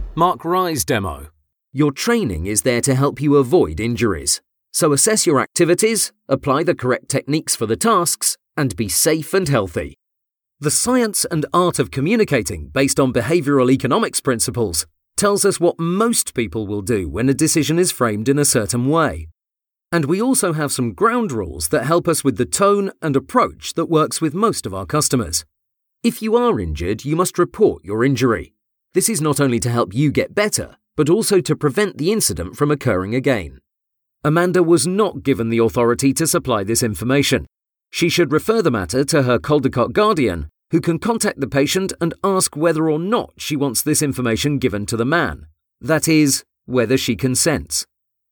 Mark Rye's demo. Your training is there to help you avoid injuries. So assess your activities, apply the correct techniques for the tasks, and be safe and healthy. The science and art of communicating based on behavioral economics principles tells us what most people will do when a decision is framed in a certain way. And we also have some ground rules that help us with the tone and approach that works with most of our customers. If you are injured, you must report your injury. This is not only to help you get better, but also to prevent the incident from occurring again. Amanda was not given the authority to supply this information. She should refer the matter to her Caldecott guardian, who can contact the patient and ask whether or not she wants this information given to the man. That is, whether she consents.